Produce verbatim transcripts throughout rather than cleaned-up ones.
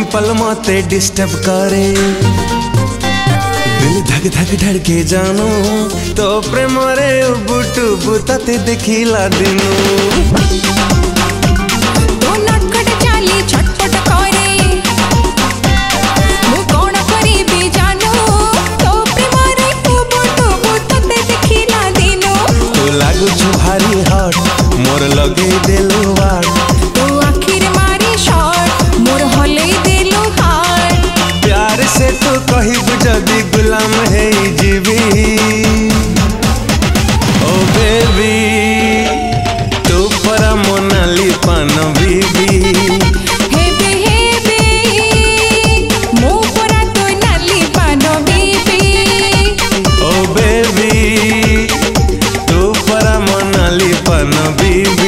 पल मते डिस्टर्ब करे दिल धक धक धड़के जानो तो प्रेम रे बुटु बुताते देखिला दिनु तो नटखट चाली छटपट करे मु कोन करिबी जानो तो प्रेम रे बुटु बुताते देखिला दिनु तू लागु छु भारी हट मोर लगे देलु वाट तो आखिर मारी शॉट मोर हले देलु हार्ट प्यार से तू कहिबु जदी गुलाम है जीवी ओ बेबी तू परा मोनाली पान बीबी हेबे हेबे मो परा तो नाली पान बीबी ओ बेबी तू परा मोनाली पान बीबी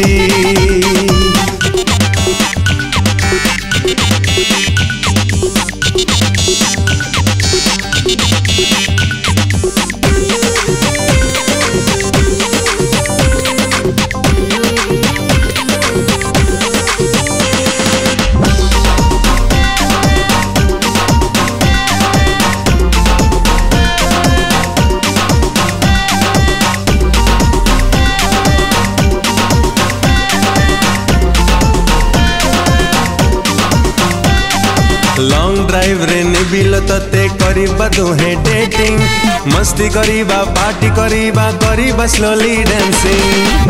लॉन्ग ड्राइव रे निबिल तते करिबा दुहे डेटिंग मस्ती करिबा पार्टी करिबा करिबा स्लोली डांसिंग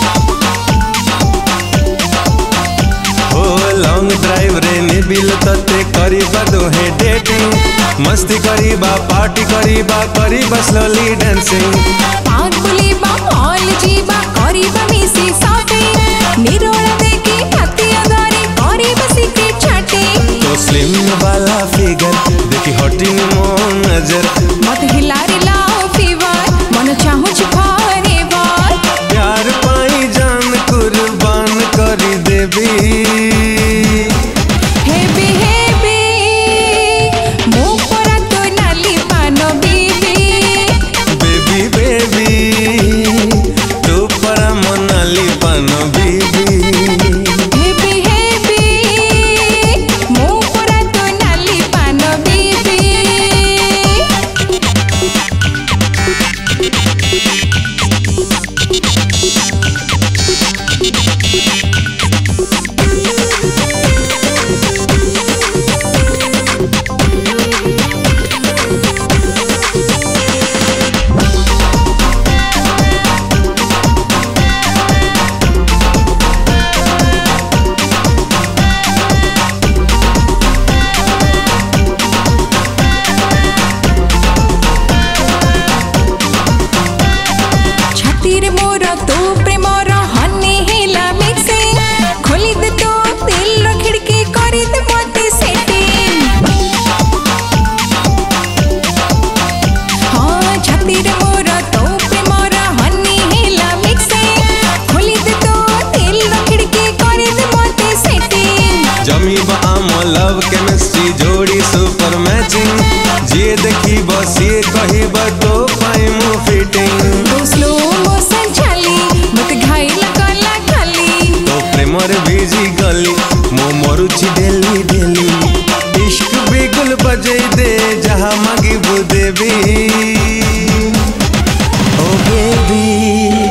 हो लॉन्ग ड्राइव रे निबिल तते करिबा दुहे डेटिंग मस्ती करिबा पार्टी करिबा करिबा स्लोली डांसिंग पार्क बुलीबा मॉल जीबा करिबा मिसी शॉपिंग निरोल देखी हाथी अगारे करिबा सीक्रेट चैटिंग तो स्लिम वाला फिगर देखी हटिंग मो नजर मत हिला रे लाओ फीवर मन चाहू छि फॉरएवर प्यार पाई जान कुर्बान करी देवी हेबे हेबे मो परा तो नाली पान बीबी बेबी बेबी तू परा मोनाली पान बीबी हेबे हेबे मो परा तो नाली पान बीबी छातीर मोर तो प्रेमर हनी हेला मिक्सिंग खोली दे तो दिल रो खिड़की करी दे मते सेटिंग हाँ छातीर मोर तो प्रेमर हनी हेला मिक्सिंग खोली दे तो दिल रो खिड़की करी दे मते सेटिंग जमी आम लव केमिस्ट्री जोड़ी सुपर मैचिंग जे देखी बस ये कहिब तो पाइम फिटिंग तो स्लो मोशन चली मत घायल गला खाली तो प्रेम रे बीजी गली मो मरुछि डेली डेली इश्क बिगुल बजै दे जहाँ मांगी वो देवी ओ बेबी